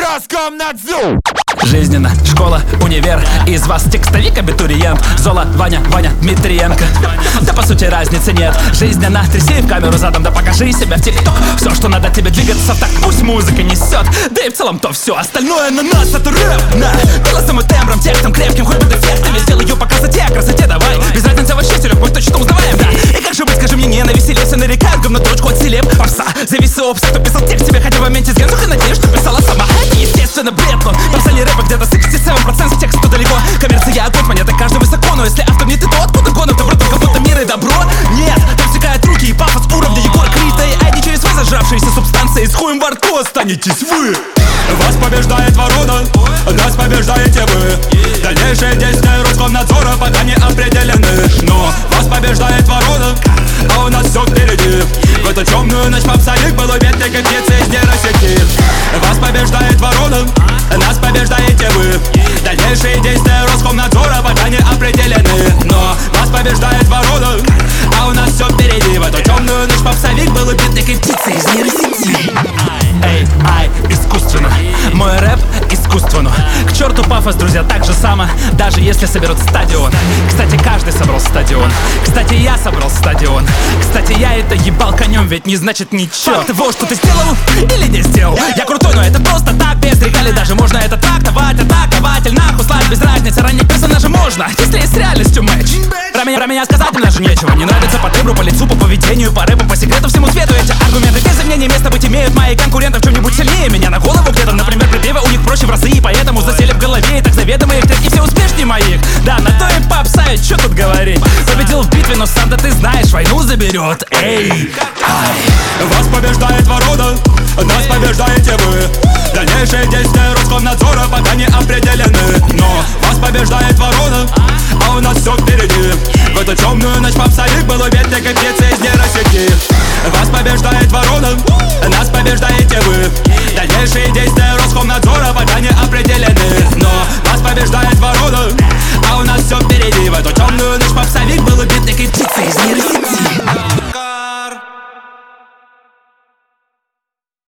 Роскомнадзор. Жизненно, школа, универ. Из вас текстовик, абитуриент. Зола, Ваня, Дмитриенко. Да по сути разницы нет. Жизненно, тряси в камеру задом. Да покажи себя в тикток. Все, что надо тебе двигаться, так пусть музыка несет. Да и в целом то все остальное на нас. Это рэп, на голосом и тембром, текстом крепким, хоть под эффектами. Сделаю по красоте, давай. Без разницы вообще, Серег, мы точно узнаваем, да. И как же быть, скажи мне, не навеселее. Все нарекают говнотрочку от селеб. Попса, зависи опс, кто писал текст тебе, хотя в моменте сгензух и надеюсь, что писала сама. Это естественно бред, но попсали рэпа где-то 67% с текста далеко. Коммерция, огонь, монеты, каждый высоко. Но если автор не ты, то откуда гонор? Ты вроде как будто мир и добро. Нет, там стекают руки и пафос уровня Егор Крита и Айди через вы зажравшиеся субстанции. С хуем во рту останетесь вы. Вас побеждает ворона, нас побеждаете вы. Дальнейшие действия Роскомнадзора пока не определены. Но вас побеждает ворона, а у нас все впереди. В эту темную ночь попсовик был убит такой птицей из нейросети. Вас побеждает ворона, нас побеждаете вы. Дальнейшие действия Роскомнадзора пока не определены. Но вас побеждает ворона, а у нас все впереди. В эту темную ночь попсовик был убит такой птицей из нейросети. AI искусственно. Мой рэп искусственно. К черту пафос, друзья, так же само. Даже если соберут стадион. Кстати, каждый собрал стадион. Кстати, я собрал стадион. Кстати, я это ебал конем, ведь не значит ничего. Факт того, что ты сделал или не сделал. Я крутой, но это просто так, без рекали. Даже можно это трактовать, атакователь, нахуй слать, без разницы. Ранних персонажей можно, если есть с реальностью матч. Про меня сказать им даже нечего. Не нравится по тембру, по лицу, по поведению, по рэпу, по секрету, всему свету. Эти аргументы без сомнений место быть имеют. Мои конкуренты в чем-нибудь сильнее меня. На голову где-то, например, припевы у них проще в разы. И поэтому засели в голове и так заведомо их треки все успешнее моих. Да, на то и попса, и чё тут говорить. Победил в битве, но сам-то ты знаешь, войну заберет. Эй, вас побеждает ворона, нас побеждаете вы. Дальнейшие